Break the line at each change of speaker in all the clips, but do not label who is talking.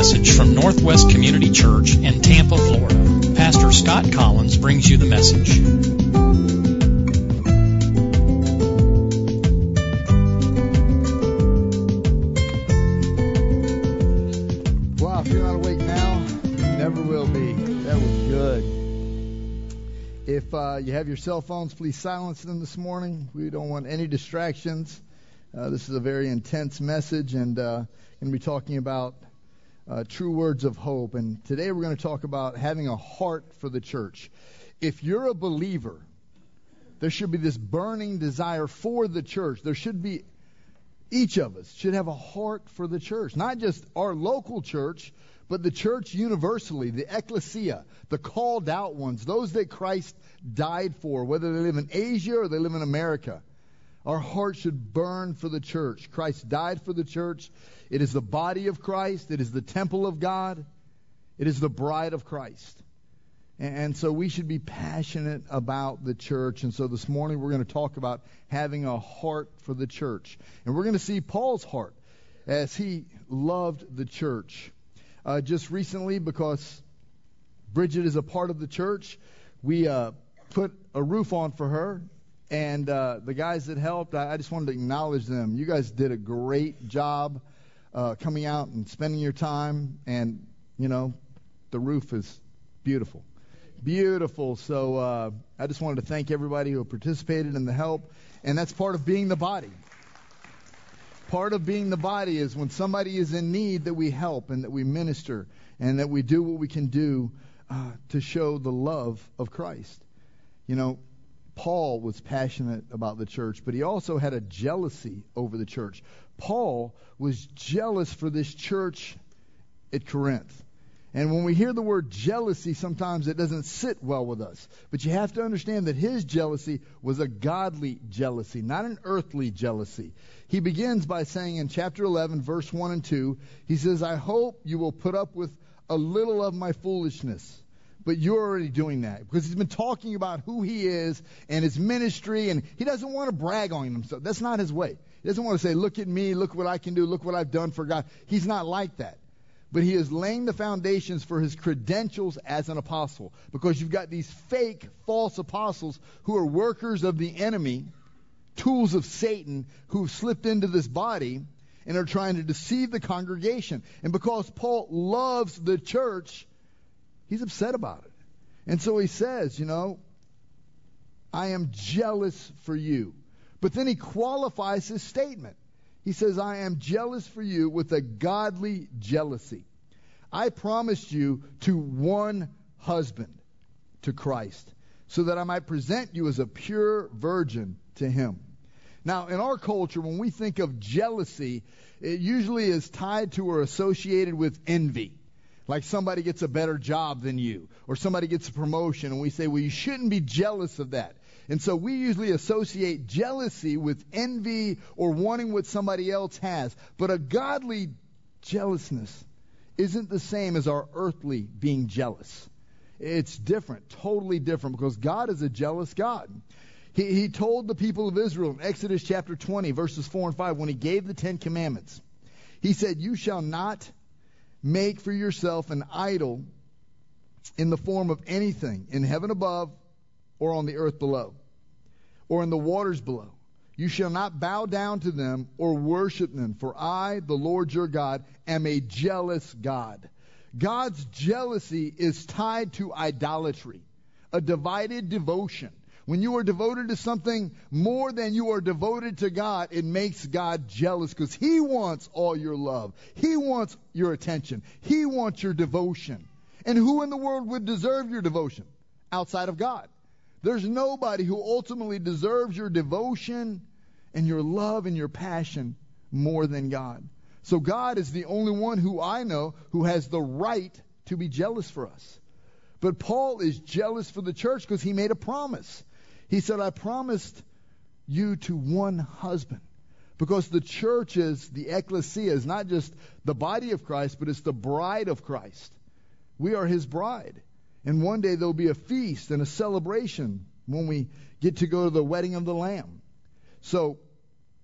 message from Northwest Community Church in Tampa, Florida. Pastor Scott Collins brings you the message.
Wow, if you're not awake now, you never will be. That was good. If you have your cell phones, please silence them this morning. We don't want any distractions. This is a very intense message, and going to be talking about true words of hope. And today we're going to talk about having a heart for the church. If you're a believer, there should be this burning desire for the church. There should be, each of us should have a heart for the church. Not just our local church, but the church universally, the ecclesia, the called out ones, those that Christ died for, whether they live in Asia or they live in America. Our heart should burn for the church. Christ died for the church. It is the body of Christ. It is the temple of God. It is the bride of Christ. And so we should be passionate about the church. And so this morning we're going to talk about having a heart for the church. And we're going to see Paul's heart as he loved the church. Just recently, because Bridget is a part of the church, we put a roof on for her. And the guys that helped, I just wanted to acknowledge them. You guys did a great job coming out and spending your time. And, you know, the roof is beautiful. Beautiful. So I just wanted to thank everybody who participated in the help. And that's part of being the body. Part of being the body is when somebody is in need that we help and that we minister and that we do what we can do to show the love of Christ. You know, Paul was passionate about the church, but he also had a jealousy over the church. Paul was jealous for this church at Corinth. And when we hear the word jealousy, sometimes it doesn't sit well with us. But you have to understand that his jealousy was a godly jealousy, not an earthly jealousy. He begins by saying in chapter 11, verse 1 and 2, he says, I hope you will put up with a little of my foolishness. But you're already doing that because he's been talking about who he is and his ministry, and he doesn't want to brag on himself. That's not his way. He doesn't want to say, look at me, look what I can do, look what I've done for God. He's not like that. But he is laying the foundations for his credentials as an apostle, because you've got these fake, false apostles who are workers of the enemy, tools of Satan, who've slipped into this body and are trying to deceive the congregation. And because Paul loves the church, he's upset about it. And so he says, you know, I am jealous for you. But then he qualifies his statement. He says, I am jealous for you with a godly jealousy. I promised you to one husband, to Christ, so that I might present you as a pure virgin to him. Now, in our culture, when we think of jealousy, it usually is tied to or associated with envy. Like somebody gets a better job than you, or somebody gets a promotion, and we say, well, you shouldn't be jealous of that. And so we usually associate jealousy with envy or wanting what somebody else has. But a godly jealousness isn't the same as our earthly being jealous. It's different, totally different, because God is a jealous God. He told the people of Israel in Exodus chapter 20, verses 4 and 5, when he gave the 10 Commandments, he said, you shall not make for yourself an idol in the form of anything in heaven above or on the earth below or in the waters below. You shall not bow down to them or worship them, for I, the Lord your God, am a jealous God. God's jealousy is tied to idolatry, a divided devotion. When you are devoted to something more than you are devoted to God, it makes God jealous because he wants all your love. He wants your attention. He wants your devotion. And who in the world would deserve your devotion outside of God? There's nobody who ultimately deserves your devotion and your love and your passion more than God. So God is the only one who I know who has the right to be jealous for us. But Paul is jealous for the church because he made a promise. He said, I promised you to one husband. Because the church is, the ecclesia is not just the body of Christ, but it's the bride of Christ. We are his bride. And one day there'll be a feast and a celebration when we get to go to the wedding of the Lamb. So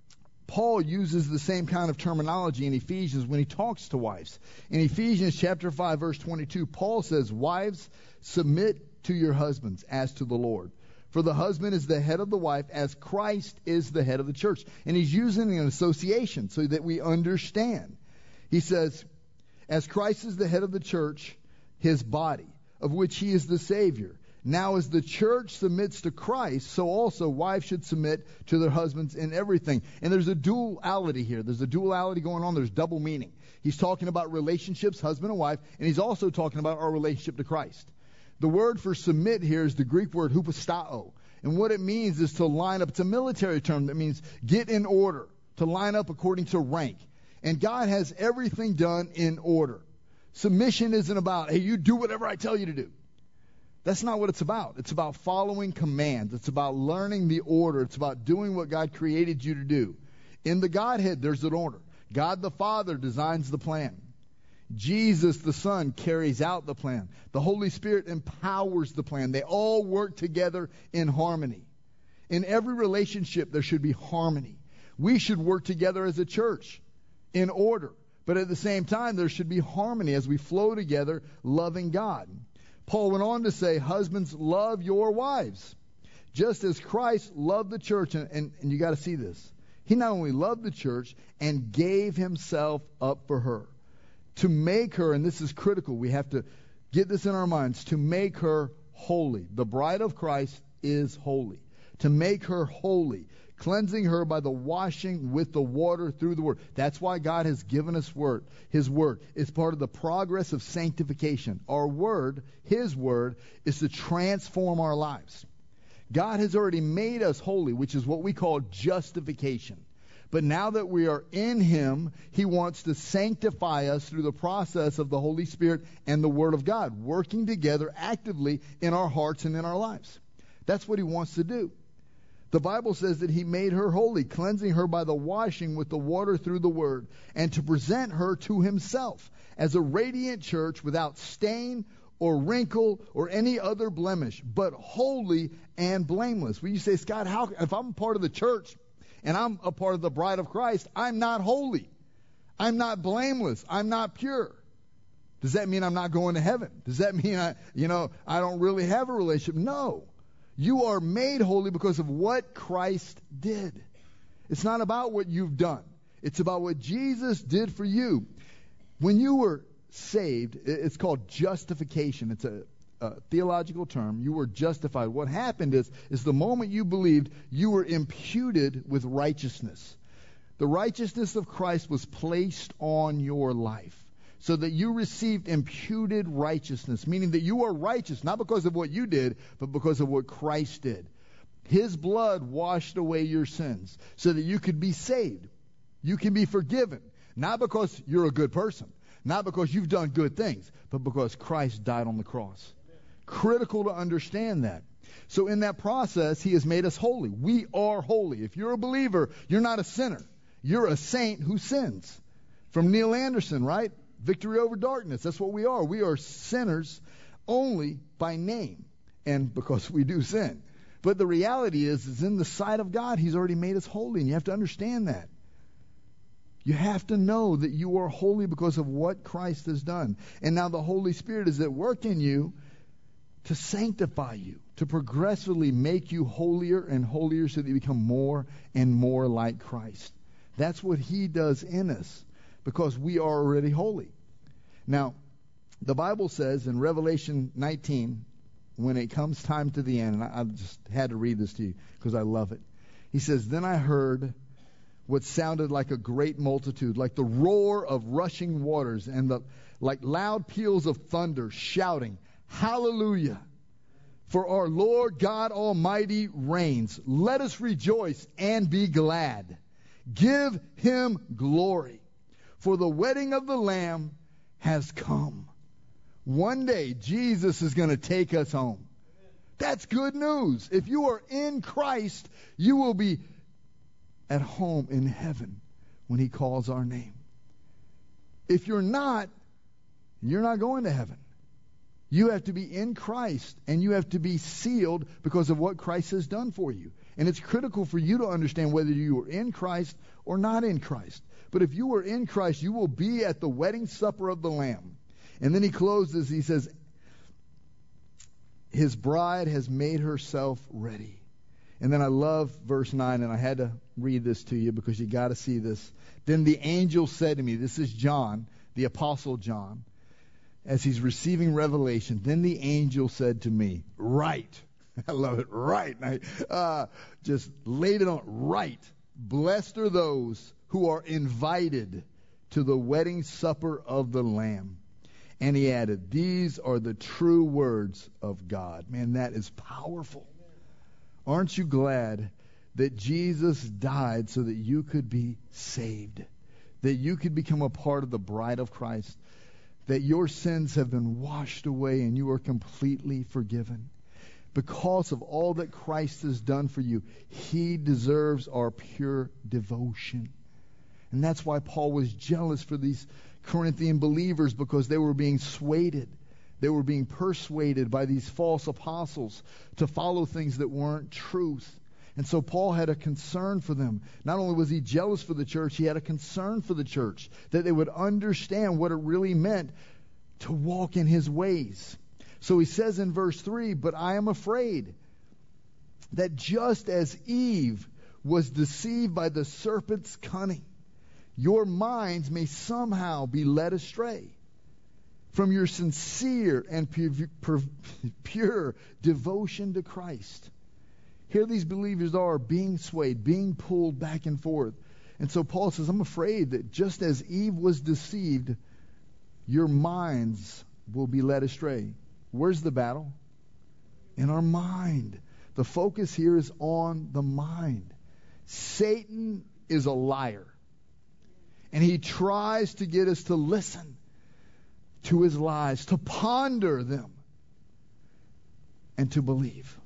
Paul uses the same kind of terminology in Ephesians when he talks to wives. In Ephesians chapter 5, verse 22, Paul says, "Wives, submit to your husbands as to the Lord. For the husband is the head of the wife, as Christ is the head of the church." And he's using an association so that we understand. He says, "As Christ is the head of the church, his body, of which he is the Savior. Now as the church submits to Christ, so also wives should submit to their husbands in everything." And there's a duality here. There's a duality going on. There's double meaning. He's talking about relationships, husband and wife, and he's also talking about our relationship to Christ. The word for submit here is the Greek word hupostao. And what it means is to line up. It's a military term that means get in order, to line up according to rank. And God has everything done in order. Submission isn't about, hey, you do whatever I tell you to do. That's not what it's about. It's about following commands. It's about learning the order. It's about doing what God created you to do. In the Godhead, there's an order. God the Father designs the plan. Jesus the Son carries out the plan. The Holy Spirit empowers the plan. They all work together in harmony. In every relationship, there should be harmony. We should work together as a church in order. But at the same time, there should be harmony as we flow together, loving God. Paul went on to say, "Husbands, love your wives, just as Christ loved the church." And you got to see this. He not only loved the church and gave himself up for her to make her, and this is critical, we have to get this in our minds, to make her holy. The bride of Christ is holy. To make her holy, cleansing her by the washing with the water through the word. That's why God has given us his word. It's part of the progress of sanctification. Our word, his word, is to transform our lives. God has already made us holy, which is what we call justification. But now that we are in him, he wants to sanctify us through the process of the Holy Spirit and the Word of God, working together actively in our hearts and in our lives. That's what he wants to do. The Bible says that he made her holy, cleansing her by the washing with the water through the word, and to present her to himself as a radiant church without stain or wrinkle or any other blemish, but holy and blameless. Well, you say, Scott, how if I'm part of the church and I'm a part of the bride of Christ, I'm not holy, I'm not blameless, I'm not pure? Does that mean I'm not going to heaven? Does that mean I don't really have a relationship? No. You are made holy because of what Christ did. It's not about what you've done. It's about what Jesus did for you. When you were saved, it's called justification. It's a theological term. You were justified. What happened is the moment you believed, you were imputed with righteousness. The righteousness of Christ was placed on your life, so that you received imputed righteousness, meaning that you are righteous, not because of what you did, but because of what Christ did. His blood washed away your sins so that you could be saved. You can be forgiven, not because you're a good person, not because you've done good things, but because Christ died on the cross. Critical to understand that. So in that process, he has made us holy. We are holy. If you're a believer, you're not a sinner. You're a saint who sins. From Neil Anderson, right? Victory over darkness. That's what we are. We are sinners only by name and because we do sin. But the reality is in the sight of God, he's already made us holy, and you have to understand that. You have to know that you are holy because of what Christ has done. And now the Holy Spirit is at work in you to sanctify you, to progressively make you holier and holier so that you become more and more like Christ. That's what he does in us because we are already holy. Now, the Bible says in Revelation 19, when it comes time to the end, and I just had to read this to you because I love it. He says, "Then I heard what sounded like a great multitude, like the roar of rushing waters and like loud peals of thunder, shouting, 'Hallelujah! For our Lord God Almighty reigns. Let us rejoice and be glad. Give him glory. For the wedding of the Lamb has come.'" One day, Jesus is going to take us home. That's good news. If you are in Christ, you will be at home in heaven when he calls our name. If you're not going to heaven. You have to be in Christ, and you have to be sealed because of what Christ has done for you. And it's critical for you to understand whether you are in Christ or not in Christ. But if you are in Christ, you will be at the wedding supper of the Lamb. And then he closes, he says, his bride has made herself ready. And then I love verse 9, and I had to read this to you because you got to see this. Then the angel said to me, this is John, the Apostle John, as he's receiving revelation. Then the angel said to me, write. I love it. Right. And I just laid it on. Right. Blessed are those who are invited to the wedding supper of the Lamb. And he added, these are the true words of God. Man, that is powerful. Aren't you glad that Jesus died so that you could be saved? That you could become a part of the bride of Christ? That your sins have been washed away and you are completely forgiven? Because of all that Christ has done for you, he deserves our pure devotion. And that's why Paul was jealous for these Corinthian believers, because they were being swayed. They were being persuaded by these false apostles to follow things that weren't truth. And so Paul had a concern for them. Not only was he jealous for the church, he had a concern for the church, that they would understand what it really meant to walk in his ways. So he says in verse 3, but I am afraid that just as Eve was deceived by the serpent's cunning, your minds may somehow be led astray from your sincere and pure devotion to Christ. Here these believers are being swayed, being pulled back and forth. And so Paul says, I'm afraid that just as Eve was deceived, your minds will be led astray. Where's the battle? In our mind. The focus here is on the mind. Satan is a liar. And he tries to get us to listen to his lies, to ponder them, and to believe.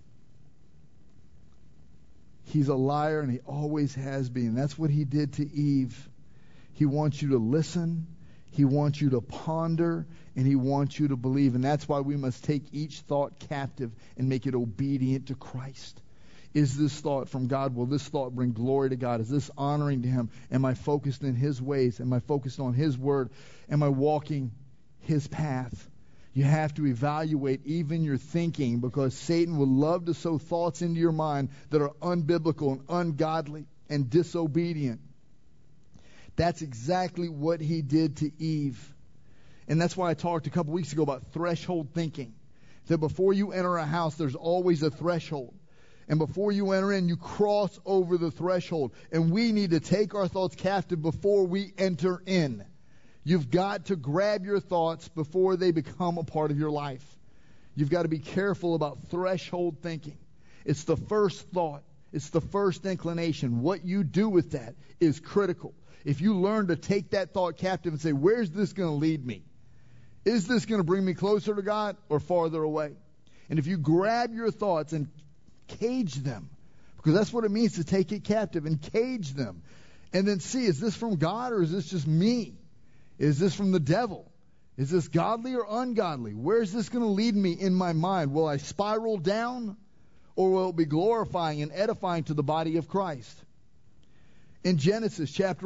He's a liar, and he always has been. That's what he did to Eve. He wants you to listen, he wants you to ponder, and he wants you to believe. And that's why we must take each thought captive and make it obedient to Christ. Is this thought from God? Will this thought bring glory to God? Is this honoring to him? Am I focused in his ways? Am I focused on his word? Am I walking his path? You have to evaluate even your thinking, because Satan will love to sow thoughts into your mind that are unbiblical and ungodly and disobedient. That's exactly what he did to Eve. And that's why I talked a couple weeks ago about threshold thinking. That before you enter a house, there's always a threshold. And before you enter in, you cross over the threshold. And we need to take our thoughts captive before we enter in. You've got to grab your thoughts before they become a part of your life. You've got to be careful about threshold thinking. It's the first thought. It's the first inclination. What you do with that is critical. If you learn to take that thought captive and say, where's this going to lead me? Is this going to bring me closer to God or farther away? And if you grab your thoughts and cage them, because that's what it means to take it captive, and cage them, and then see, is this from God or is this just me? Is this from the devil? Is this godly or ungodly? Where is this going to lead me in my mind? Will I spiral down, or will it be glorifying and edifying to the body of Christ? In Genesis chapter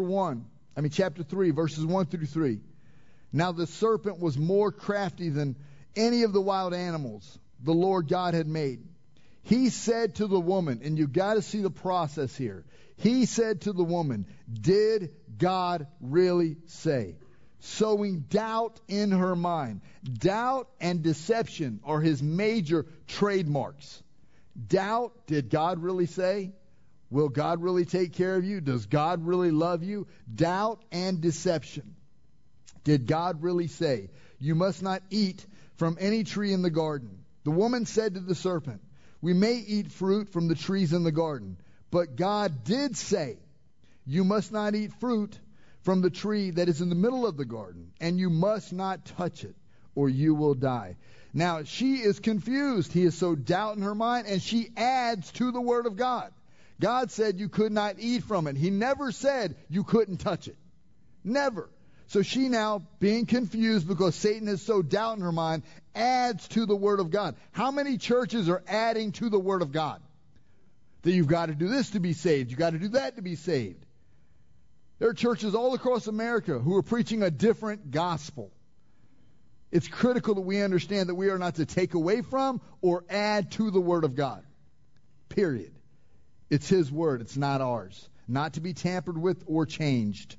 3, verses 1 through 3. Now the serpent was more crafty than any of the wild animals the Lord God had made. He said to the woman, and you've got to see the process here. He said to the woman, did God really say? Sowing doubt in her mind. Doubt and deception are his major trademarks. Doubt, did God really say? Will God really take care of you? Does God really love you? Doubt and deception. Did God really say, you must not eat from any tree in the garden? The woman said to the serpent, we may eat fruit from the trees in the garden, but God did say, you must not eat fruit from the tree that is in the middle of the garden, and you must not touch it, or you will die. Now, she is confused. He has sowed doubt in her mind, and she adds to the word of God. God said you could not eat from it. He never said you couldn't touch it. Never. So she now, being confused because Satan has sowed doubt in her mind, adds to the Word of God. How many churches are adding to the Word of God? That you've got to do this to be saved. You've got to do that to be saved. There are churches all across America who are preaching a different gospel. It's critical that we understand that we are not to take away from or add to the Word of God. Period. It's His Word. It's not ours. Not to be tampered with or changed.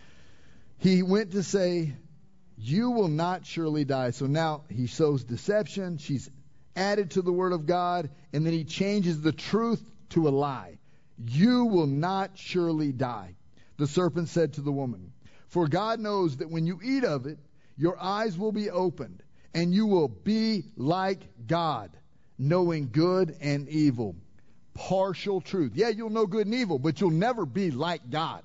He went to say, you will not surely die. So now he sows deception. She's added to the Word of God. And then he changes the truth to a lie. You will not surely die. The serpent said to the woman, for God knows that when you eat of it, your eyes will be opened, and you will be like God, knowing good and evil. Partial truth. Yeah, you'll know good and evil, but you'll never be like God.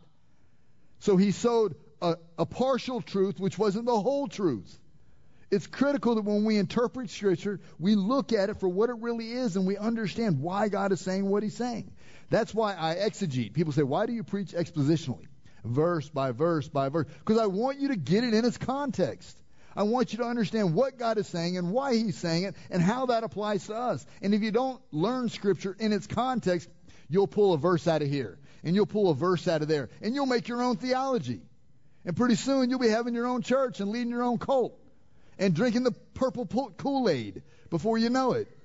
So he sowed a partial truth, which wasn't the whole truth. It's critical that when we interpret Scripture, we look at it for what it really is, and we understand why God is saying what He's saying. That's why I exegete. People say, why do you preach expositionally? Verse by verse by verse. Because I want you to get it in its context. I want you to understand what God is saying and why He's saying it and how that applies to us. And if you don't learn Scripture in its context, you'll pull a verse out of here, and you'll pull a verse out of there, and you'll make your own theology. And pretty soon you'll be having your own church and leading your own cult and drinking the purple Kool-Aid before you know it.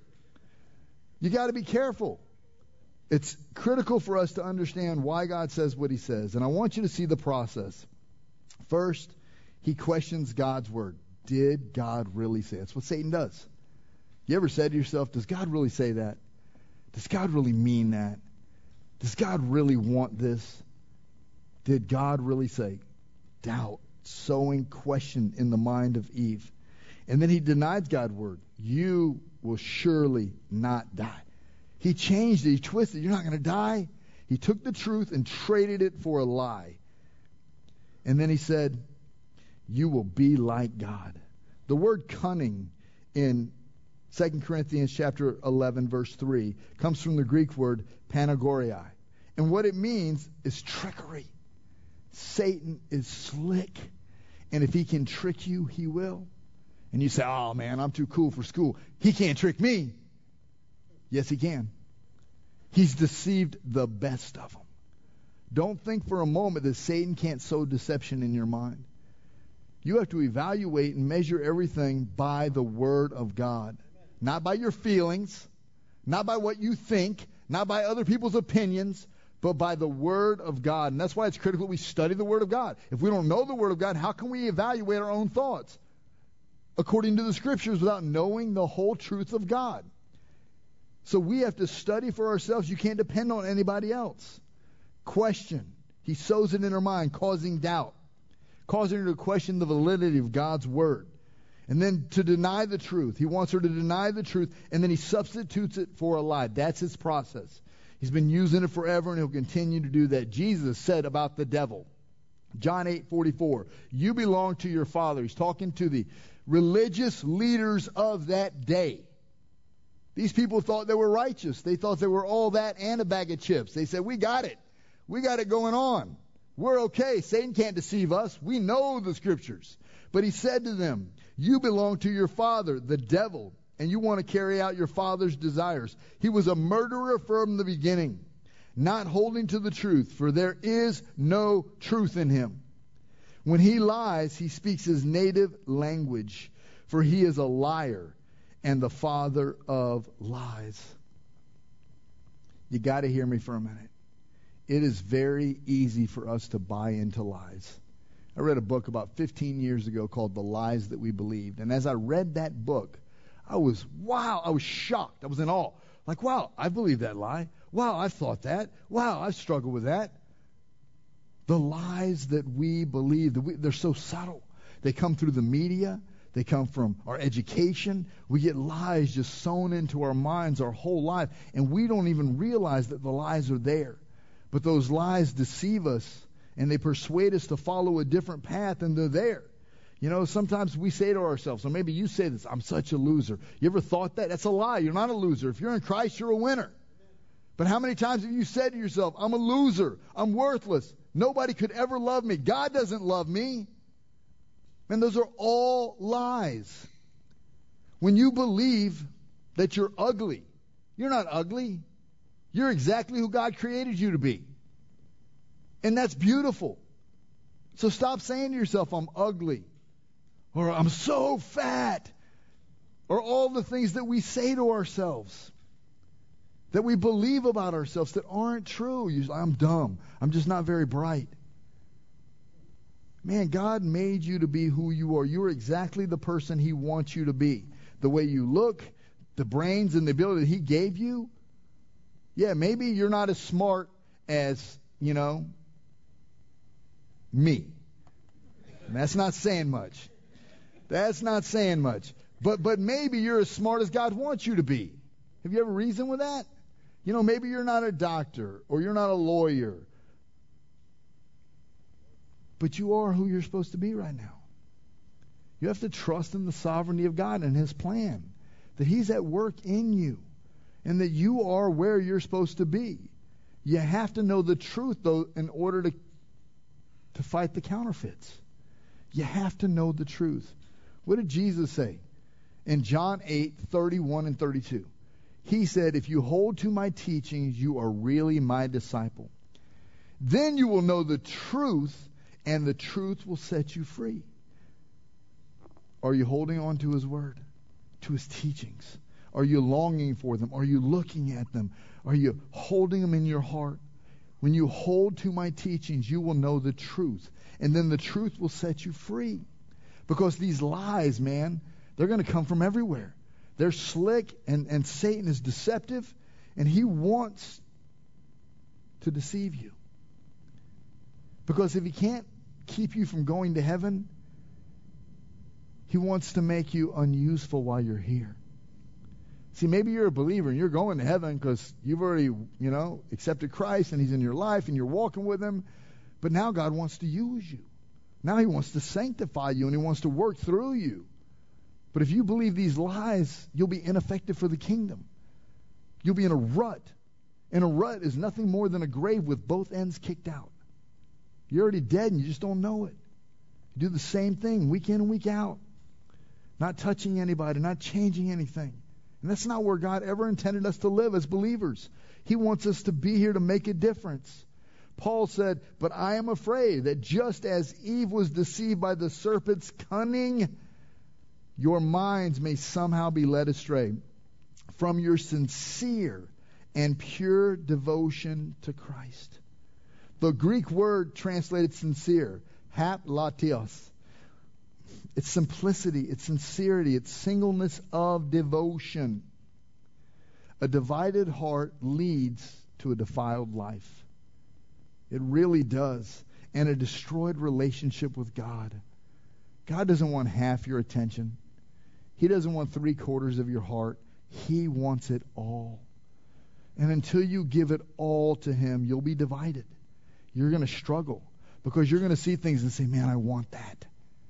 You got to be careful. It's critical for us to understand why God says what He says. And I want you to see the process. First, he questions God's word. Did God really say it? That's what Satan does. You ever said to yourself, does God really say that? Does God really mean that? Does God really want this? Did God really say? Doubt, sowing question in the mind of Eve. And then he denied God's word. You will surely not die. He changed it. He twisted. You're not going to die. He took the truth and traded it for a lie. And then he said, you will be like God. The word cunning in 2 Corinthians chapter 11, verse 3, comes from the Greek word panagoriai. And what it means is trickery. Satan is slick. And if he can trick you, he will. And you say, oh man, I'm too cool for school. He can't trick me. Yes, he can. He's deceived the best of them. Don't think for a moment that Satan can't sow deception in your mind. You have to evaluate and measure everything by the Word of God. Not by your feelings, not by what you think, not by other people's opinions, but by the Word of God. And that's why it's critical we study the Word of God. If we don't know the Word of God, how can we evaluate our own thoughts according to the Scriptures without knowing the whole truth of God? So we have to study for ourselves. You can't depend on anybody else. Question. He sows it in her mind, causing doubt, causing her to question the validity of God's Word. And then to deny the truth. He wants her to deny the truth, and then he substitutes it for a lie. That's his process. He's been using it forever, and he'll continue to do that. Jesus said about the devil, John 8:44, you belong to your father. He's talking to the religious leaders of that day. These people thought they were righteous. They thought they were all that and a bag of chips. They said, we got it. We got it going on. We're okay. Satan can't deceive us. We know the Scriptures. But he said to them, you belong to your father, the devil, and you want to carry out your father's desires. He was a murderer from the beginning, not holding to the truth, for there is no truth in him. When he lies, he speaks his native language, for he is a liar and the father of lies. You got to hear me for a minute. It is very easy for us to buy into lies. I read a book about 15 years ago called The Lies That We Believed. And as I read that book, I was shocked. I was in awe. Like, wow, I believe that lie. Wow, I've thought that. Wow, I've struggled with that. The lies that we believe, they're so subtle. They come through the media. They come from our education. We get lies just sown into our minds our whole life. And we don't even realize that the lies are there. But those lies deceive us. And they persuade us to follow a different path, and they're there. You know, sometimes we say to ourselves, or maybe you say this, I'm such a loser. You ever thought that? That's a lie. You're not a loser. If you're in Christ, you're a winner. But how many times have you said to yourself, I'm a loser. I'm worthless. Nobody could ever love me. God doesn't love me. Man, those are all lies. When you believe that you're ugly, you're not ugly. You're exactly who God created you to be. And that's beautiful. So stop saying to yourself, I'm ugly, or I'm so fat, or all the things that we say to ourselves, that we believe about ourselves that aren't true. I'm dumb. I'm just not very bright. Man, God made you to be who you are. You're exactly the person He wants you to be. The way you look, the brains and the ability that He gave you. Yeah, maybe you're not as smart as, me. That's not saying much. That's not saying much. But maybe you're as smart as God wants you to be. Have you ever reasoned with that? Maybe you're not a doctor or you're not a lawyer. But you are who you're supposed to be right now. You have to trust in the sovereignty of God and His plan. That He's at work in you. And that you are where you're supposed to be. You have to know the truth, though, in order to fight the counterfeits. You have to know the truth. What did Jesus say? In John 8:31 and 32. He said, if you hold to my teachings, you are really my disciple. Then you will know the truth, and the truth will set you free. Are you holding on to His word, to His teachings? Are you longing for them? Are you looking at them? Are you holding them in your heart? When you hold to my teachings, you will know the truth. And then the truth will set you free. Because these lies, man, they're going to come from everywhere. They're slick, and Satan is deceptive, and he wants to deceive you. Because if he can't keep you from going to heaven, he wants to make you unuseful while you're here. See, maybe you're a believer and you're going to heaven because you've already, accepted Christ and He's in your life and you're walking with Him. But now God wants to use you. Now He wants to sanctify you and He wants to work through you. But if you believe these lies, you'll be ineffective for the kingdom. You'll be in a rut. And a rut is nothing more than a grave with both ends kicked out. You're already dead and you just don't know it. You do the same thing week in and week out. Not touching anybody, not changing anything. And that's not where God ever intended us to live as believers. He wants us to be here to make a difference. Paul said, but I am afraid that just as Eve was deceived by the serpent's cunning, your minds may somehow be led astray from your sincere and pure devotion to Christ. The Greek word translated sincere, haplatios. It's simplicity, it's sincerity, it's singleness of devotion. A divided heart leads to a defiled life. It really does. And a destroyed relationship with God. God doesn't want half your attention. He doesn't want 3/4 of your heart. He wants it all. And until you give it all to Him, you'll be divided. You're going to struggle because you're going to see things and say, man, I want that.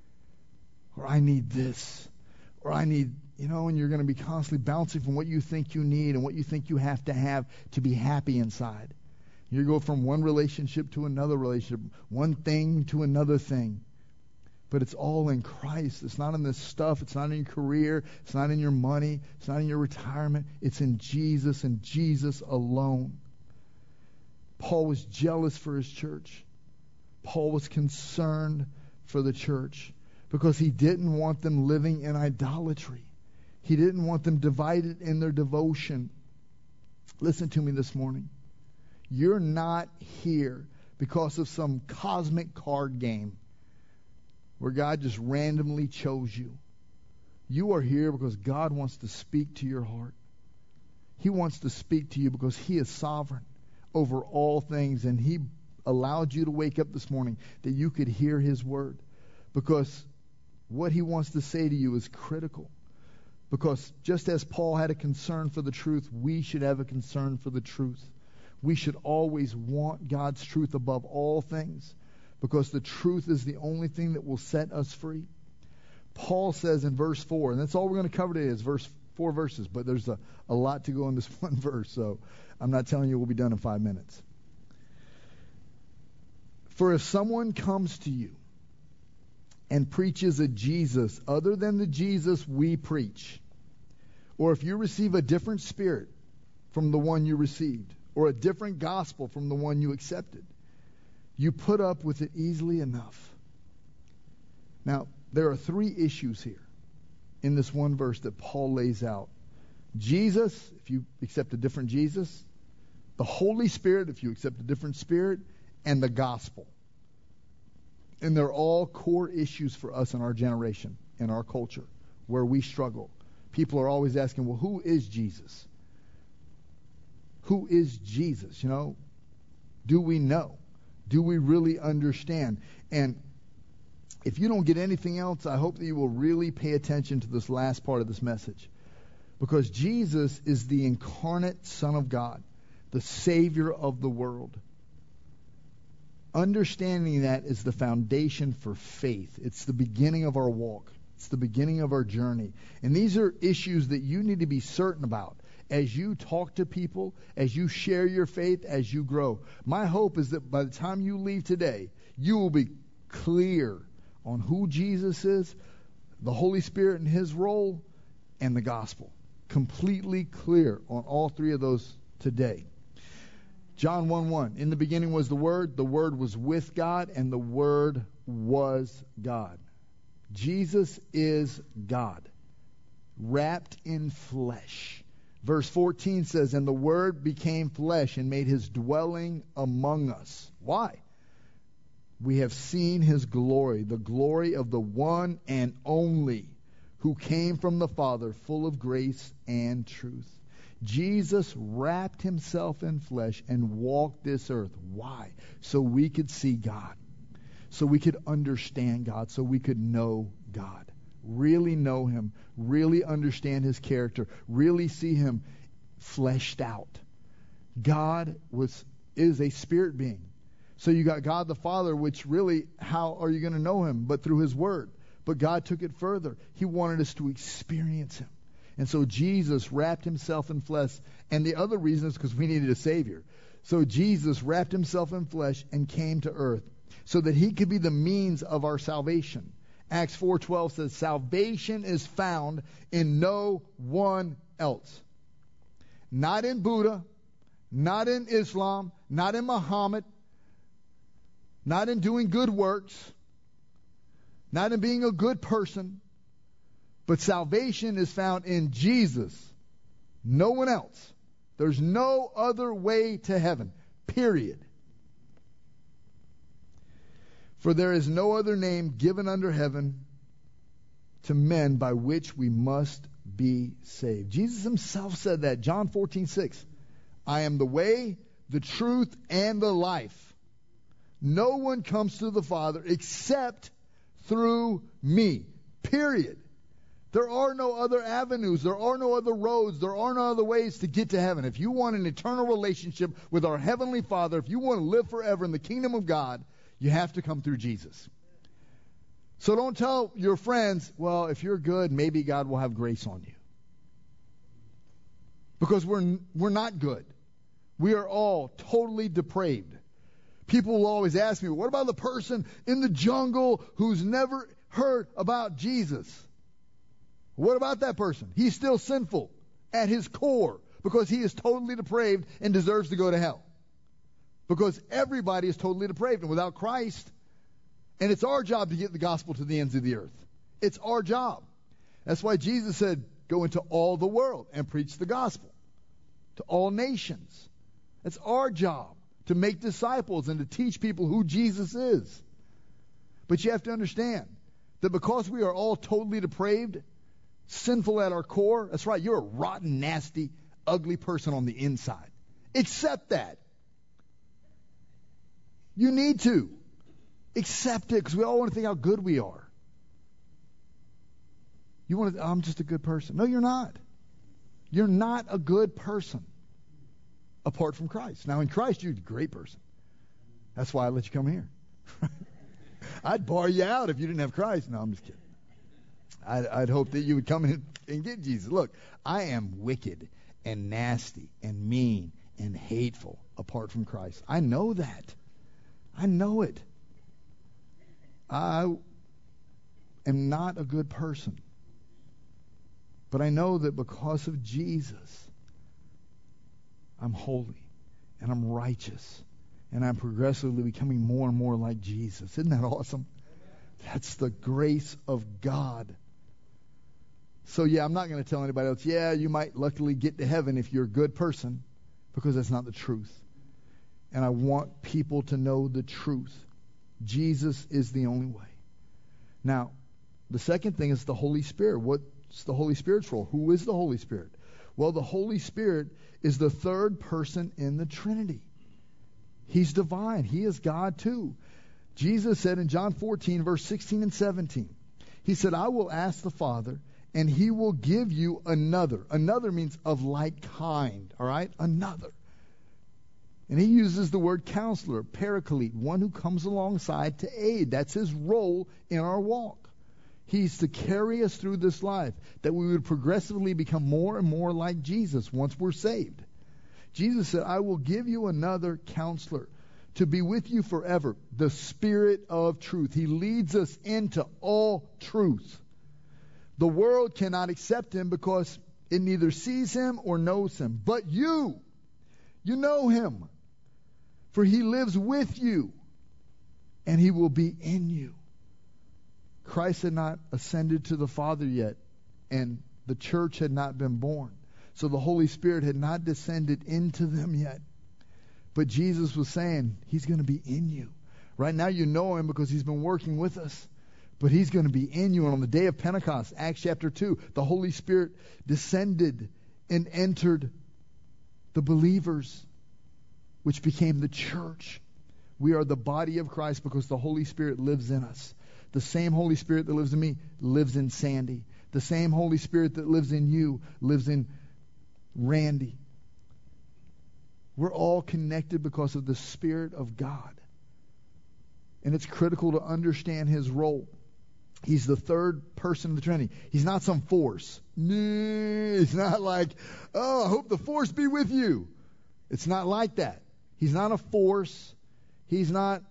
Or I need this. Or I need, and you're going to be constantly bouncing from what you think you need and what you think you have to be happy inside. You go from one relationship to another relationship, one thing to another thing. But it's all in Christ. It's not in this stuff. It's not in your career. It's not in your money. It's not in your retirement. It's in Jesus and Jesus alone. Paul was jealous for his church. Paul was concerned for the church because he didn't want them living in idolatry. He didn't want them divided in their devotion. Listen to me this morning. You're not here because of some cosmic card game where God just randomly chose you. You are here because God wants to speak to your heart. He wants to speak to you because He is sovereign over all things, and He allowed you to wake up this morning that you could hear His word, because what He wants to say to you is critical. Because just as Paul had a concern for the truth, we should have a concern for the truth. We should always want God's truth above all things, because the truth is the only thing that will set us free. Paul says in verse 4, and that's all we're going to cover today is 4 verses, but there's a lot to go in this one verse, so I'm not telling you we'll be done in 5 minutes. For if someone comes to you and preaches a Jesus other than the Jesus we preach, or if you receive a different spirit from the one you received, or a different gospel from the one you accepted, you put up with it easily enough. Now, there are three issues here in this one verse that Paul lays out. Jesus, if you accept a different Jesus, the Holy Spirit, if you accept a different spirit, and the gospel. And they're all core issues for us in our generation, in our culture, where we struggle. People are always asking, well, who is Jesus? Who is Jesus? Do we know? Do we really understand? And if you don't get anything else, I hope that you will really pay attention to this last part of this message. Because Jesus is the incarnate Son of God, the Savior of the world. Understanding that is the foundation for faith. It's the beginning of our walk. It's the beginning of our journey. And these are issues that you need to be certain about as you talk to people, as you share your faith, as you grow. My hope is that by the time you leave today, you will be clear on who Jesus is, the Holy Spirit and His role, and the gospel. Completely clear on all three of those today. John 1:1, in the beginning was the Word was with God, and the Word was God. Jesus is God, wrapped in flesh. Verse 14 says, and the Word became flesh and made His dwelling among us. Why? We have seen His glory, the glory of the one and only who came from the Father, full of grace and truth. Jesus wrapped Himself in flesh and walked this earth. Why? So we could see God. So we could understand God. So we could know God. Really know Him. Really understand His character. Really see Him fleshed out. God is a spirit being. So you got God the Father, which really, how are you going to know Him? But through His Word. But God took it further. He wanted us to experience Him. And so Jesus wrapped Himself in flesh. And the other reason is because we needed a Savior. So Jesus wrapped Himself in flesh and came to earth so that He could be the means of our salvation. Acts 4:12 says, salvation is found in no one else. Not in Buddha, not in Islam, not in Muhammad, not in doing good works, not in being a good person. But salvation is found in Jesus. No one else. There's no other way to heaven. Period. For there is no other name given under heaven to men by which we must be saved. Jesus Himself said that. John 14:6. I am the way, the truth, and the life. No one comes to the Father except through me. Period. There are no other avenues. There are no other roads. There are no other ways to get to heaven. If you want an eternal relationship with our Heavenly Father, if you want to live forever in the kingdom of God, you have to come through Jesus. So don't tell your friends, well, if you're good, maybe God will have grace on you. Because we're not good. We are all totally depraved. People will always ask me, what about the person in the jungle who's never heard about Jesus? What about that person? He's still sinful at his core because he is totally depraved and deserves to go to hell. Because everybody is totally depraved and without Christ. And it's our job to get the gospel to the ends of the earth. It's our job. That's why Jesus said, go into all the world and preach the gospel to all nations. It's our job to make disciples and to teach people who Jesus is. But you have to understand that because we are all totally depraved, sinful at our core, that's right, you're a rotten, nasty, ugly person on the inside. Accept that. You need to. Accept it, because we all want to think how good we are. You want to, I'm just a good person. No, you're not. You're not a good person apart from Christ. Now, in Christ, you're a great person. That's why I let you come here. I'd bar you out if you didn't have Christ. No, I'm just kidding. I'd hope that you would come in and get Jesus. Look, I am wicked and nasty and mean and hateful apart from Christ. I know that. I know it. am not a good person. But I know that because of Jesus, I'm holy and I'm righteous and I'm progressively becoming more and more like Jesus. Isn't that awesome? That's the grace of God. So yeah, I'm not going to tell anybody else, yeah, you might luckily get to heaven if you're a good person, because that's not the truth. And I want people to know the truth. Jesus is the only way. Now, the second thing is the Holy Spirit. What's the Holy Spirit's role? Who is the Holy Spirit? Well, the Holy Spirit is the third person in the Trinity. He's divine. He is God too. Jesus said in John 14, verse 16 and 17, He said, I will ask the Father, and He will give you another. Another means of like kind, all right? Another. And He uses the word counselor, paraclete, one who comes alongside to aid. That's His role in our walk. He's to carry us through this life, that we would progressively become more and more like Jesus once we're saved. Jesus said, I will give you another counselor to be with you forever, the Spirit of truth. He leads us into all truth. The world cannot accept Him because it neither sees Him or knows Him. But you know Him, for He lives with you, and He will be in you. Christ had not ascended to the Father yet, and the church had not been born. So the Holy Spirit had not descended into them yet. But Jesus was saying, He's going to be in you. Right now you know Him because He's been working with us. But He's going to be in you. And on the day of Pentecost, Acts chapter 2, the Holy Spirit descended and entered the believers, which became the church. We are the body of Christ because the Holy Spirit lives in us. The same Holy Spirit that lives in me lives in Sandy. The same Holy Spirit that lives in you lives in Randy. We're all connected because of the Spirit of God. And it's critical to understand His role. He's the third person of the Trinity. He's not some force. No, it's not like, oh, I hope the force be with you. It's not like that. He's not a force. He's not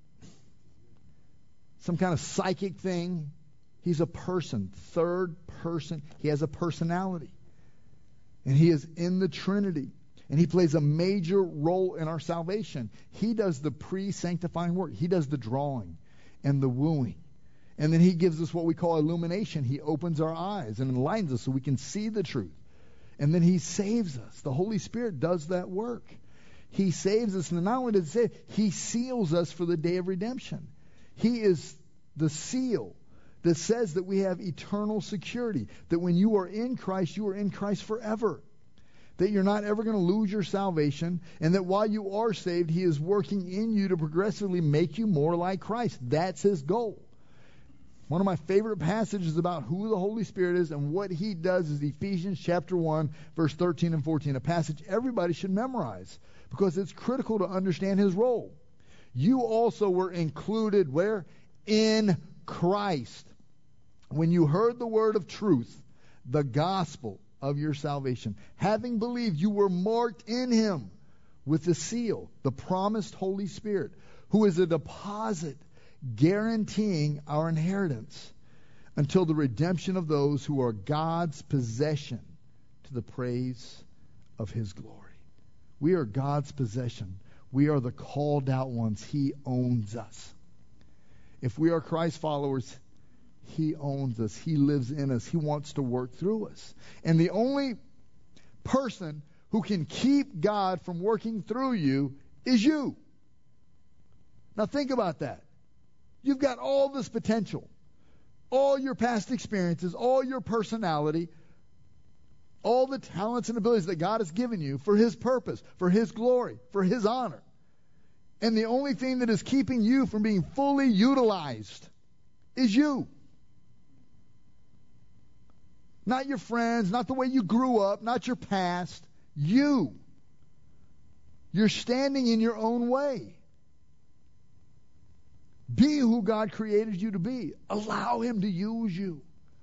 some kind of psychic thing. He's a person, third person. He has a personality. And He is in the Trinity. And He plays a major role in our salvation. He does the pre-sanctifying work. He does the drawing and the wooing. And then He gives us what we call illumination. He opens our eyes and enlightens us so we can see the truth. And then He saves us. The Holy Spirit does that work. He saves us. And not only does He save, He seals us for the day of redemption. He is the seal that says that we have eternal security. That when you are in Christ forever. That you're not ever going to lose your salvation, and that while you are saved, He is working in you to progressively make you more like Christ. That's His goal. One of my favorite passages about who the Holy Spirit is and what He does is Ephesians chapter 1, verse 13 and 14, a passage everybody should memorize because it's critical to understand His role. You also were included where? In Christ. When you heard the word of truth, the gospel of your salvation. Having believed, you were marked in Him with the seal, the promised Holy Spirit, who is a deposit guaranteeing our inheritance until the redemption of those who are God's possession to the praise of His glory. We are God's possession. We are the called out ones. He owns us. If we are Christ followers, He owns us. He lives in us. He wants to work through us. And the only person who can keep God from working through you is you. Now think about that. You've got all this potential, all your past experiences, all your personality, all the talents and abilities that God has given you for His purpose, for His glory, for His honor. And the only thing that is keeping you from being fully utilized is you. Not your friends, not the way you grew up, not your past. You. You're standing in your own way. Be who God created you to be. Allow Him to use you.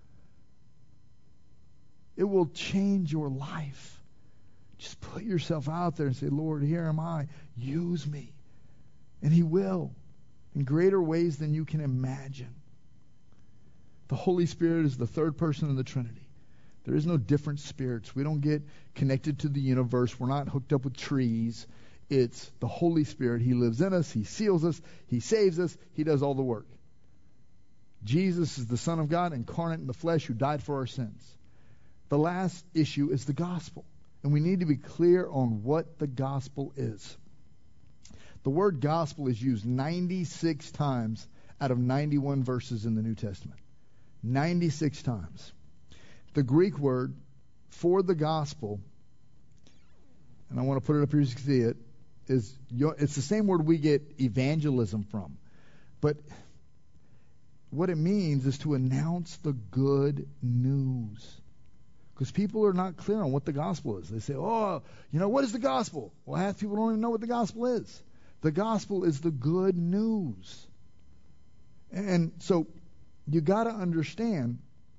It will change your life. Just put yourself out there and say, Lord, here am I. Use me. And He will in greater ways than you can imagine. The Holy Spirit is the third person in the Trinity. There is no different spirits. We don't get connected to the universe. We're not hooked up with trees. It's the Holy Spirit. He lives in us. He seals us. He saves us. He does all the work. Jesus is the Son of God, incarnate in the flesh, who died for our sins. The last issue is the gospel. And we need to be clear on what the gospel is. The word gospel is used 96 times out of 91 verses in the New Testament. 96 times. The Greek word for the gospel, and I want to put it up here so you can see it, it's the same word we get evangelism from. But what it means is to announce the good news. Because people are not clear on what the gospel is. They say, what is the gospel? Well, half people don't even know what the gospel is. The gospel is the good news. And so you got to understand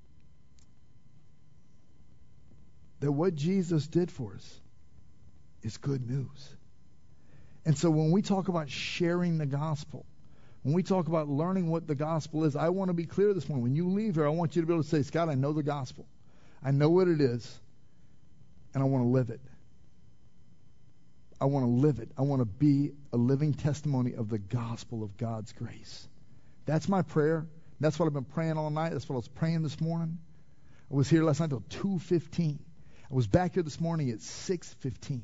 that what Jesus did for us is good news. And so when we talk about sharing the gospel, when we talk about learning what the gospel is, I want to be clear this morning. When you leave here, I want you to be able to say, Scott, I know the gospel. I know what it is, and I want to live it. I want to live it. I want to be a living testimony of the gospel of God's grace. That's my prayer. That's what I've been praying all night. That's what I was praying this morning. I was here last night till 2:15. I was back here this morning at 6:15.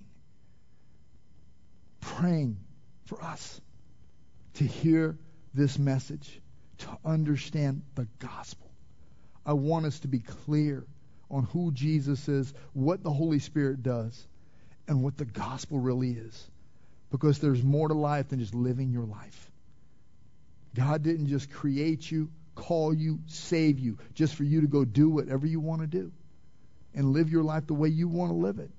Praying for us to hear this message, to understand the gospel. I want us to be clear on who Jesus is, what the Holy Spirit does, and what the gospel really is. Because there's more to life than just living your life. God didn't just create you, call you, save you, just for you to go do whatever you want to do and live your life the way you want to live it.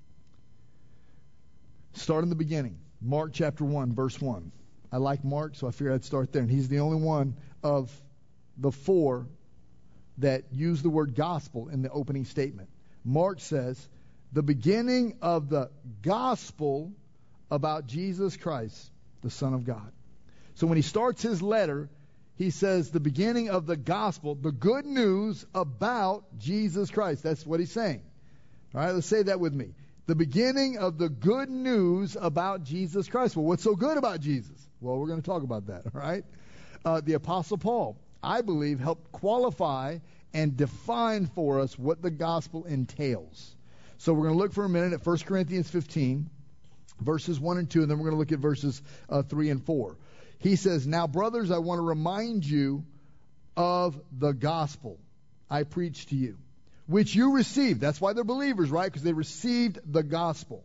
Start in the beginning. Mark chapter 1, verse 1. I like Mark, so I figured I'd start there. And he's the only one of the four that use the word gospel in the opening statement. Mark says, the beginning of the gospel about Jesus Christ, the Son of God. So when he starts his letter, he says the beginning of the gospel, the good news about Jesus Christ. That's what he's saying. All right, let's say that with me. The beginning of the good news about Jesus Christ. Well, what's so good about Jesus? Well, we're going to talk about that, all right? The Apostle Paul, I believe, helped qualify and define for us what the gospel entails. So we're going to look for a minute at 1 Corinthians 15, verses 1 and 2, and then we're going to look at verses 3 and 4. He says, now, brothers, I want to remind you of the gospel I preached to you, which you received. That's why they're believers, right? Because they received the gospel.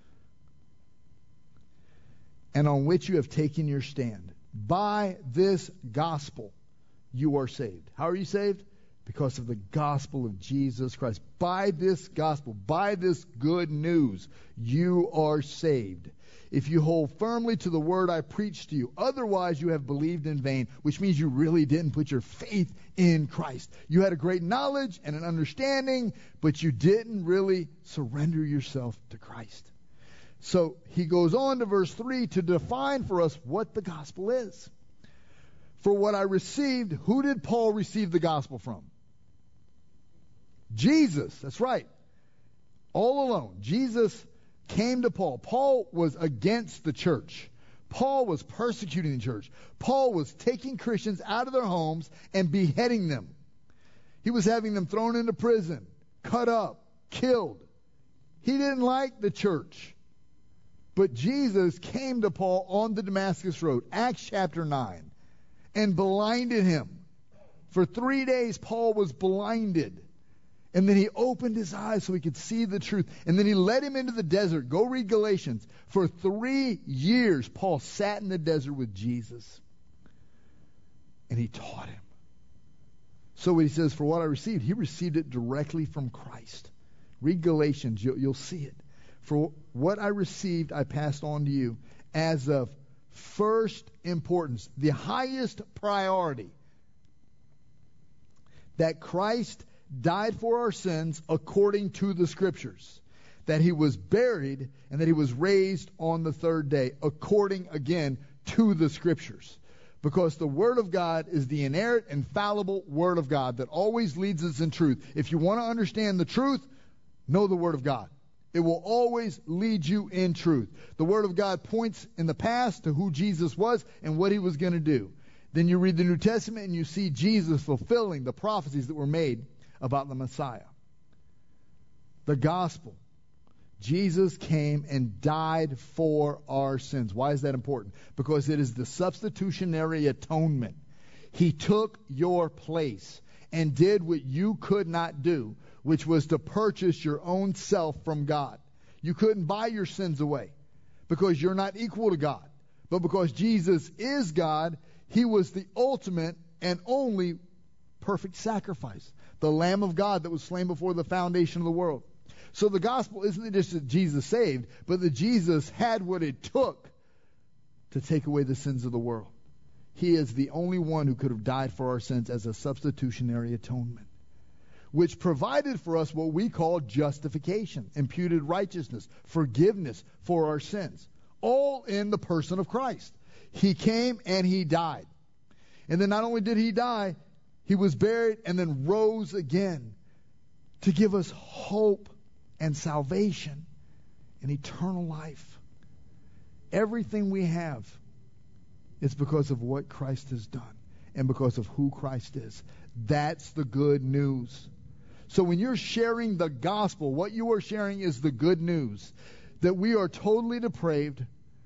And on which you have taken your stand. By this gospel, you are saved. How are you saved? Because of the gospel of Jesus Christ. By this gospel, by this good news, you are saved. If you hold firmly to the word I preached to you, otherwise you have believed in vain, which means you really didn't put your faith in Christ. You had a great knowledge and an understanding, but you didn't really surrender yourself to Christ. So he goes on to verse 3 to define for us what the gospel is. For what I received, who did Paul receive the gospel from? Jesus, that's right. All alone. Jesus came to Paul. Paul was against the church. Paul was persecuting the church. Paul was taking Christians out of their homes and beheading them. He was having them thrown into prison, cut up, killed. He didn't like the church. But Jesus came to Paul on the Damascus Road, Acts chapter 9, and blinded him. For 3 days, Paul was blinded. And then he opened his eyes so he could see the truth. And then he led him into the desert. Go read Galatians. For 3 years, Paul sat in the desert with Jesus. And he taught him. So when he says, for what I received, he received it directly from Christ. Read Galatians. You'll see it. For what I received, I passed on to you as of first importance, the highest priority, that Christ died for our sins according to the Scriptures, that he was buried and that he was raised on the third day according, again, to the Scriptures. Because the Word of God is the inerrant, infallible Word of God that always leads us in truth. If you want to understand the truth, know the Word of God. It will always lead you in truth. The Word of God points in the past to who Jesus was and what He was going to do. Then you read the New Testament and you see Jesus fulfilling the prophecies that were made about the Messiah. The gospel. Jesus came and died for our sins. Why is that important? Because it is the substitutionary atonement. He took your place and did what you could not do, which was to purchase your own self from God. You couldn't buy your sins away because you're not equal to God. But because Jesus is God, He was the ultimate and only perfect sacrifice. The Lamb of God that was slain before the foundation of the world. So the gospel isn't just that Jesus saved, but that Jesus had what it took to take away the sins of the world. He is the only one who could have died for our sins as a substitutionary atonement, which provided for us what we call justification, imputed righteousness, forgiveness for our sins, all in the person of Christ. He came and He died. And then not only did He die, He was buried and then rose again to give us hope and salvation and eternal life. Everything we have is because of what Christ has done and because of who Christ is. That's the good news. So when you're sharing the gospel, what you are sharing is the good news that we are totally depraved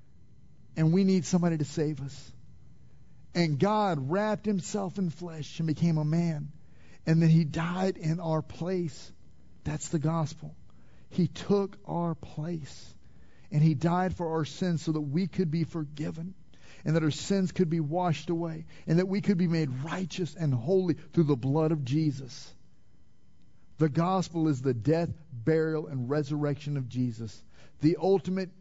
and we need somebody to save us. And God wrapped Himself in flesh and became a man. And then He died in our place. That's the gospel. He took our place. And He died for our sins so that we could be forgiven. And that our sins could be washed away. And that we could be made righteous and holy through the blood of Jesus. The gospel is the death, burial, and resurrection of Jesus. The ultimate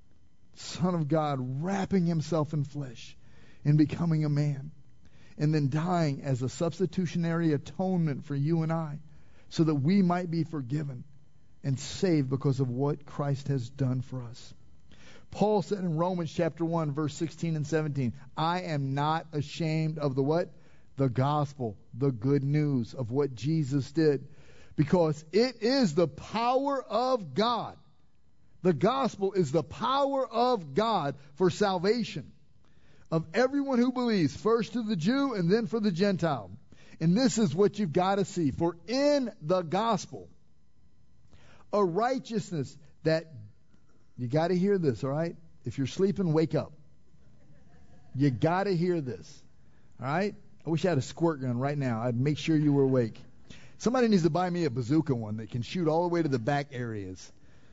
Son of God wrapping Himself in flesh and becoming a man. And then dying as a substitutionary atonement for you and I. So that we might be forgiven and saved because of what Christ has done for us. Paul said in Romans chapter 1, verse 16 and 17, I am not ashamed of the what? The gospel, the good news of what Jesus did. Because it is the power of God. The gospel is the power of God for salvation of everyone who believes, first to the Jew and then for the Gentile. And this is what you've got to see. For in the gospel, a righteousness that, you got to hear this, all right? If you're sleeping, wake up. You got to hear this, all right? I wish I had a squirt gun right now. I'd make sure you were awake. Somebody needs to buy me a bazooka one that can shoot all the way to the back areas.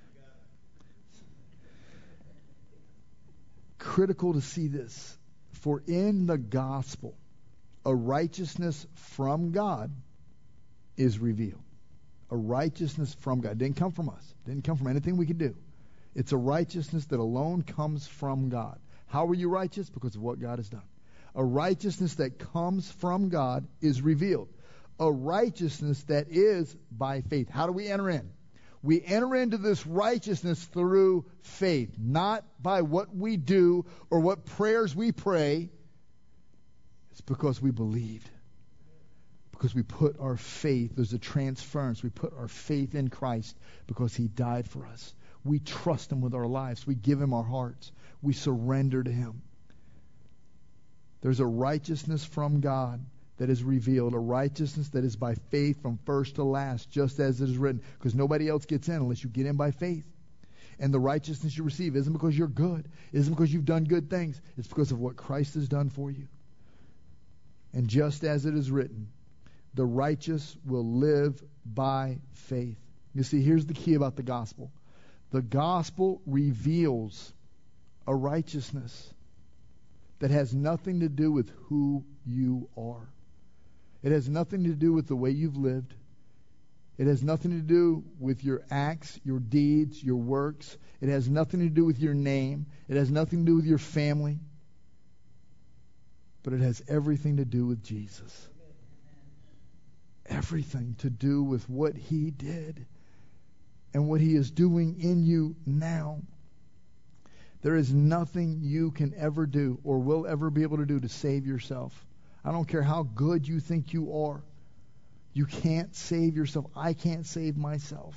Critical to see this. For in the gospel, a righteousness from God is revealed. A righteousness from God. It didn't come from us. It didn't come from anything we could do. It's a righteousness that alone comes from God. How are you righteous? Because of what God has done. A righteousness that comes from God is revealed. A righteousness that is by faith. How do we enter in? We enter into this righteousness through faith, not by what we do or what prayers we pray. It's because we believed. Because we put our faith, there's a transference. We put our faith in Christ because He died for us. We trust Him with our lives. We give Him our hearts. We surrender to Him. There's a righteousness from God that is revealed, a righteousness that is by faith from first to last, just as it is written, because nobody else gets in unless you get in by faith. And the righteousness you receive isn't because you're good. It isn't because you've done good things. It's because of what Christ has done for you. And just as it is written, the righteous will live by faith. You see, here's the key about the gospel. The gospel reveals a righteousness that has nothing to do with who you are. It has nothing to do with the way you've lived. It has nothing to do with your acts, your deeds, your works. It has nothing to do with your name. It has nothing to do with your family. But it has everything to do with Jesus. Everything to do with what He did and what He is doing in you now. There is nothing you can ever do or will ever be able to do to save yourself. I don't care how good you think you are. You can't save yourself. I can't save myself.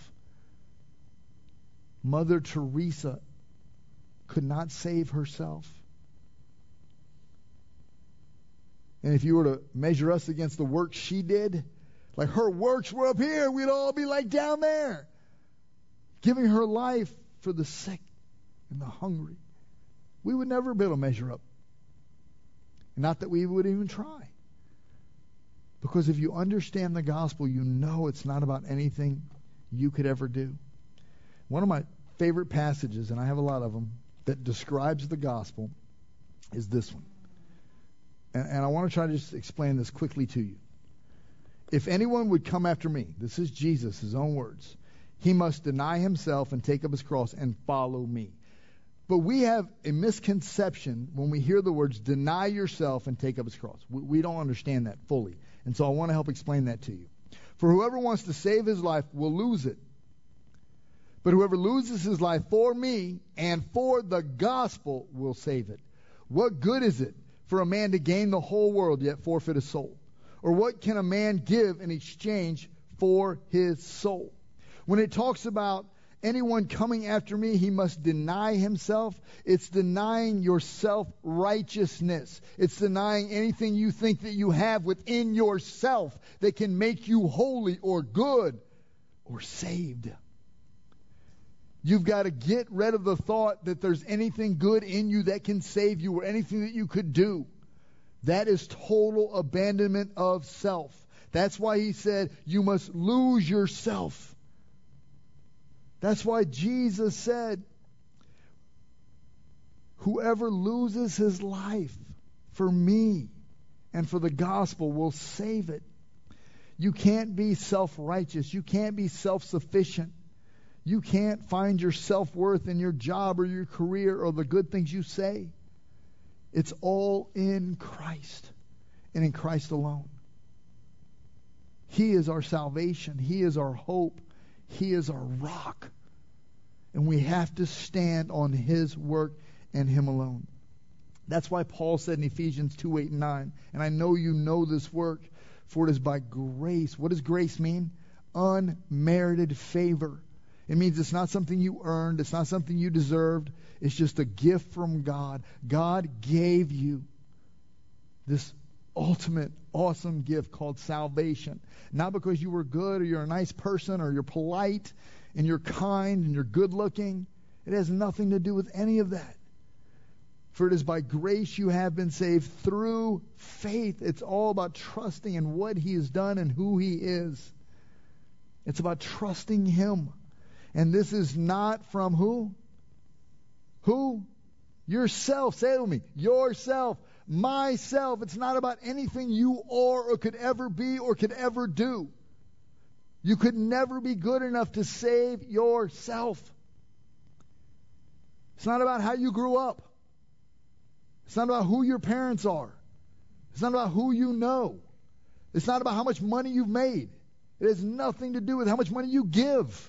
Mother Teresa could not save herself. And if you were to measure us against the work she did, like her works were up here, we'd all be like down there, giving her life for the sick and the hungry. We would never be able to measure up. Not that we would even try. Because if you understand the gospel, you know it's not about anything you could ever do. One of my favorite passages, and I have a lot of them, that describes the gospel is this one. And I want to try to just explain this quickly to you. If anyone would come after me, this is Jesus, his own words, he must deny himself and take up his cross and follow me. But we have a misconception when we hear the words deny yourself and take up his cross. We don't understand that fully. And so I want to help explain that to you. For whoever wants to save his life will lose it. But whoever loses his life for me and for the gospel will save it. What good is it for a man to gain the whole world yet forfeit his soul? Or what can a man give in exchange for his soul? When it talks about anyone coming after me, he must deny himself. It's denying your self-righteousness. It's denying anything you think that you have within yourself that can make you holy or good or saved. You've got to get rid of the thought that there's anything good in you that can save you or anything that you could do. That is total abandonment of self. That's why he said you must lose yourself. That's why Jesus said, whoever loses his life for me and for the gospel will save it. You can't be self-righteous. You can't be self-sufficient. You can't find your self-worth in your job or your career or the good things you say. It's all in Christ and in Christ alone. He is our salvation. He is our hope. He is our rock. And we have to stand on his work and him alone. That's why Paul said in Ephesians 2:8 and 9, and I know you know this work, for it is by grace. What does grace mean? Unmerited favor. It means it's not something you earned. It's not something you deserved. It's just a gift from God. God gave you this ultimate, awesome gift called salvation. Not because you were good or you're a nice person or you're polite and you're kind and you're good looking. It has nothing to do with any of that. For it is by grace you have been saved through faith. It's all about trusting in what he has done and who he is. It's about trusting him. And this is not from who? Who? Yourself. Say it with me. Yourself. Myself. It's not about anything you are or could ever be or could ever do. You could never be good enough to save yourself. It's not about how you grew up. It's not about who your parents are. It's not about who you know. It's not about how much money you've made. It has nothing to do with how much money you give.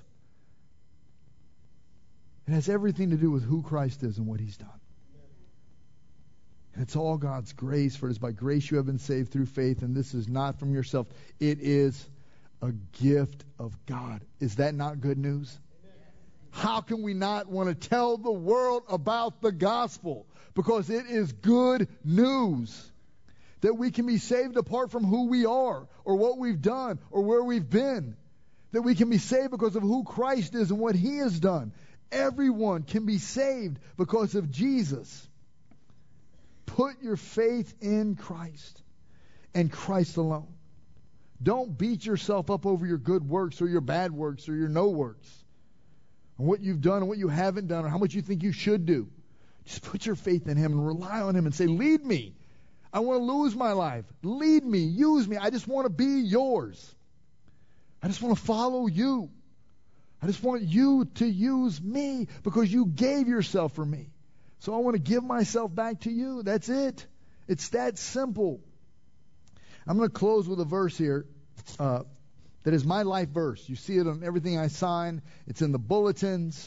It has everything to do with who Christ is and what he's done. And it's all God's grace, for it is by grace you have been saved through faith, and this is not from yourself. It is a gift of God. Is that not good news? How can we not want to tell the world about the gospel? Because it is good news that we can be saved apart from who we are or what we've done or where we've been. That we can be saved because of who Christ is and what he has done. Everyone can be saved because of Jesus. Put your faith in Christ and Christ alone. Don't beat yourself up over your good works or your bad works or your no works. And what you've done and what you haven't done or how much you think you should do. Just put your faith in him and rely on him and say, lead me. I want to lose my life. Lead me. Use me. I just want to be yours. I just want to follow you. I just want you to use me because you gave yourself for me. So I want to give myself back to you. That's it. It's that simple. I'm going to close with a verse here that is my life verse. You see it on everything I sign. It's in the bulletins.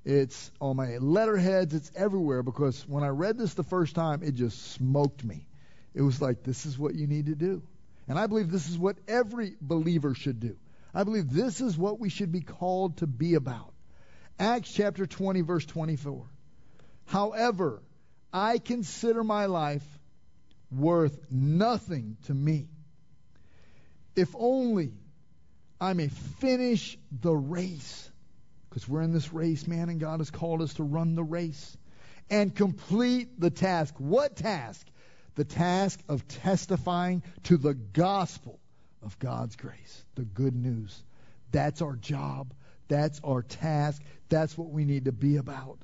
It's on my letterheads. It's everywhere, because when I read this the first time, it just smoked me. It was like, this is what you need to do. And I believe this is what every believer should do. I believe this is what we should be called to be about. Acts chapter 20, verse 24. However, I consider my life worth nothing to me, if only I may finish the race. Because we're in this race, man, and God has called us to run the race and complete the task. What task? The task of testifying to the gospel of God's grace, the good news. That's our job. That's our task. That's what we need to be about.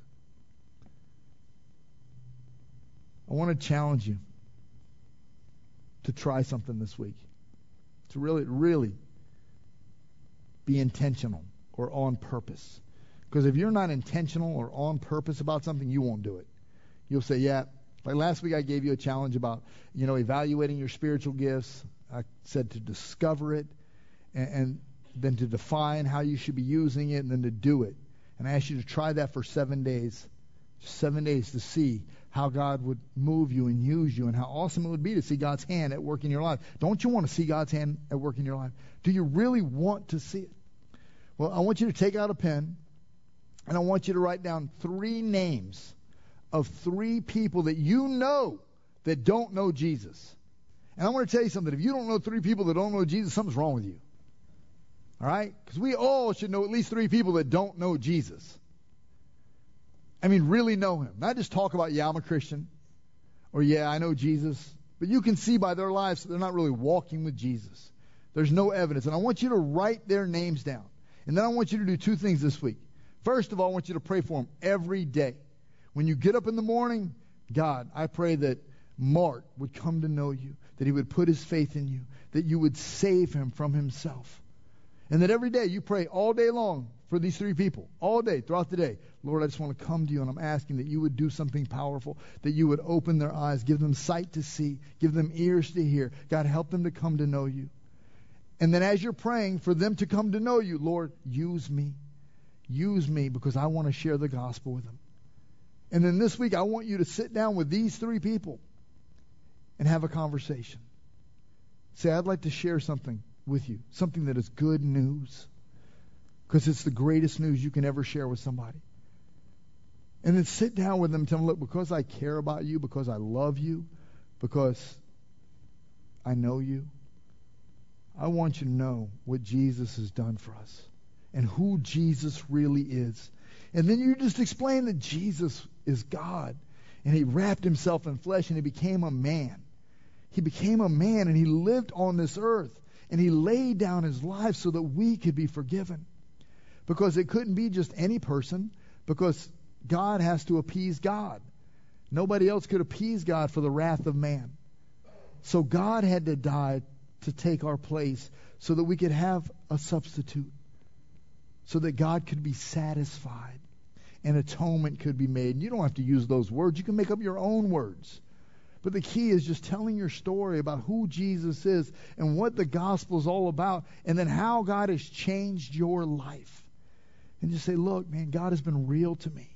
I want to challenge you to try something this week, to really be intentional or on purpose. Because if you're not intentional or on purpose about something, you won't do it. You'll say, yeah, like last week I gave you a challenge about, evaluating your spiritual gifts. I said to discover it and then to define how you should be using it and then to do it. And I asked you to try that for 7 days. 7 days to see how God would move you and use you and how awesome it would be to see God's hand at work in your life. Don't you want to see God's hand at work in your life? Do you really want to see it? Well, I want you to take out a pen, and I want you to write down 3 names of 3 people that you know that don't know Jesus. And I want to tell you something. If you don't know 3 people that don't know Jesus, something's wrong with you. All right? Because we all should know at least 3 people that don't know Jesus. I mean, really know him. Not just talk about, yeah, I'm a Christian, or yeah, I know Jesus. But you can see by their lives that they're not really walking with Jesus. There's no evidence. And I want you to write their names down. And then I want you to do 2 things this week. First of all, I want you to pray for them every day. When you get up in the morning, God, I pray that Mark would come to know you, that he would put his faith in you, that you would save him from himself. And that every day you pray all day long for these 3 people, all day, throughout the day. Lord, I just want to come to you, and I'm asking that you would do something powerful, that you would open their eyes, give them sight to see, give them ears to hear. God, help them to come to know you. And then as you're praying for them to come to know you, Lord, use me. Use me, because I want to share the gospel with them. And then this week, I want you to sit down with these 3 people and have a conversation. Say, I'd like to share something with you, something that is good news, because it's the greatest news you can ever share with somebody. And then sit down with them and tell them, look, because I care about you, because I love you, because I know you, I want you to know what Jesus has done for us and who Jesus really is. And then you just explain that Jesus is God, and he wrapped himself in flesh, and he became a man. He became a man, and he lived on this earth, and he laid down his life so that we could be forgiven. Because it couldn't be just any person, because God has to appease God. Nobody else could appease God for the wrath of man. So God had to die to take our place so that we could have a substitute, so that God could be satisfied and atonement could be made. And you don't have to use those words. You can make up your own words. But the key is just telling your story about who Jesus is and what the gospel is all about, and then how God has changed your life. And just say, look, man, God has been real to me.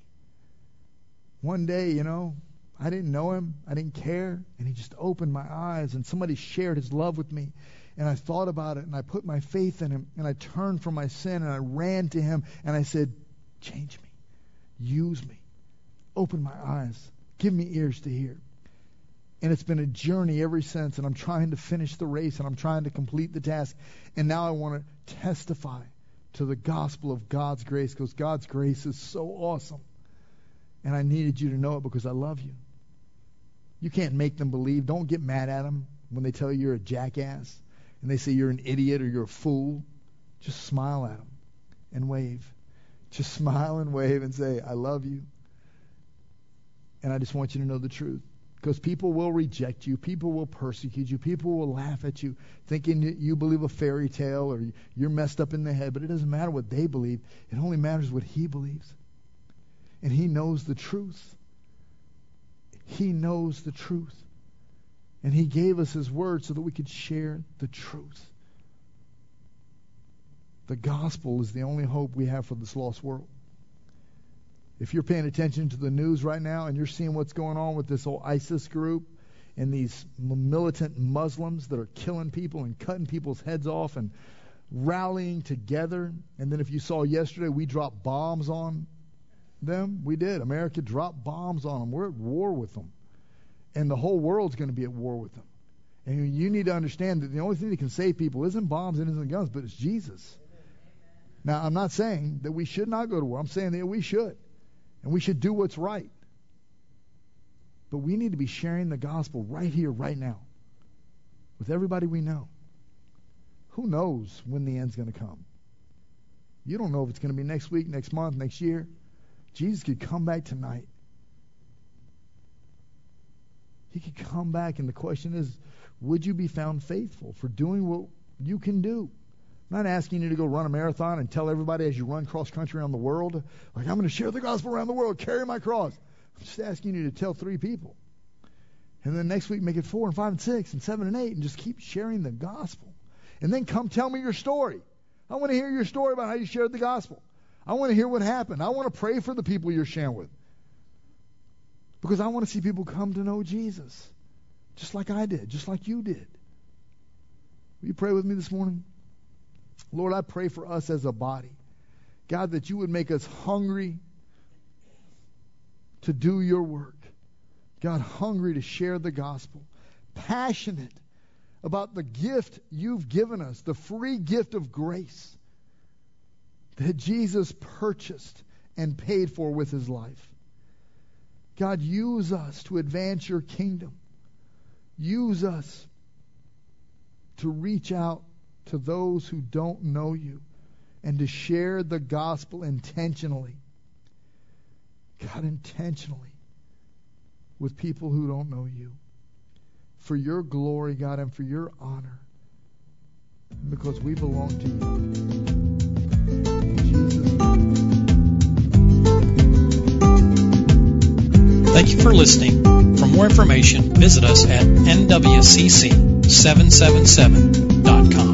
One day, I didn't know him. I didn't care. And he just opened my eyes, and somebody shared his love with me. And I thought about it, and I put my faith in him, and I turned from my sin, and I ran to him, and I said, change me. Use me. Open my eyes. Give me ears to hear. And it's been a journey ever since, and I'm trying to finish the race, and I'm trying to complete the task. And now I want to testify to the gospel of God's grace, because God's grace is so awesome. And I needed you to know it because I love you. You can't make them believe. Don't get mad at them when they tell you you're a jackass and they say you're an idiot or you're a fool. Just smile at them and wave. Just smile and wave and say, I love you. And I just want you to know the truth. Because people will reject you. People will persecute you. People will laugh at you, thinking that you believe a fairy tale or you're messed up in the head. But it doesn't matter what they believe. It only matters what he believes. And he knows the truth. He knows the truth. And he gave us his word so that we could share the truth. The gospel is the only hope we have for this lost world. If you're paying attention to the news right now and you're seeing what's going on with this whole ISIS group and these militant Muslims that are killing people and cutting people's heads off and rallying together, and then if you saw yesterday, we dropped bombs on them. We did. America dropped bombs on them. We're at war with them. And the whole world's going to be at war with them. And you need to understand that the only thing that can save people isn't bombs and isn't guns, but it's Jesus. Now, I'm not saying that we should not go to war. I'm saying that we should. And we should do what's right. But we need to be sharing the gospel right here, right now, with everybody we know. Who knows when the end's going to come? You don't know if it's going to be next week, next month, next year. Jesus could come back tonight. He could come back, and the question is, would you be found faithful for doing what you can do? I'm not asking you to go run a marathon and tell everybody as you run cross-country around the world, like, I'm going to share the gospel around the world, carry my cross. I'm just asking you to tell 3 people. And then next week make it 4 and 5 and 6 and 7 and 8 and just keep sharing the gospel. And then come tell me your story. I want to hear your story about how you shared the gospel. I want to hear what happened. I want to pray for the people you're sharing with. Because I want to see people come to know Jesus. Just like I did. Just like you did. Will you pray with me this morning? Lord, I pray for us as a body. God, that you would make us hungry to do your work. God, hungry to share the gospel. Passionate about the gift you've given us, the free gift of grace that Jesus purchased and paid for with his life. God, use us to advance your kingdom. Use us to reach out to those who don't know you and to share the gospel intentionally. God, intentionally with people who don't know you. For your glory, God, and for your honor. Because we belong to you. In Jesus' name.
Thank you for listening. For more information, visit us at nwcc777.com.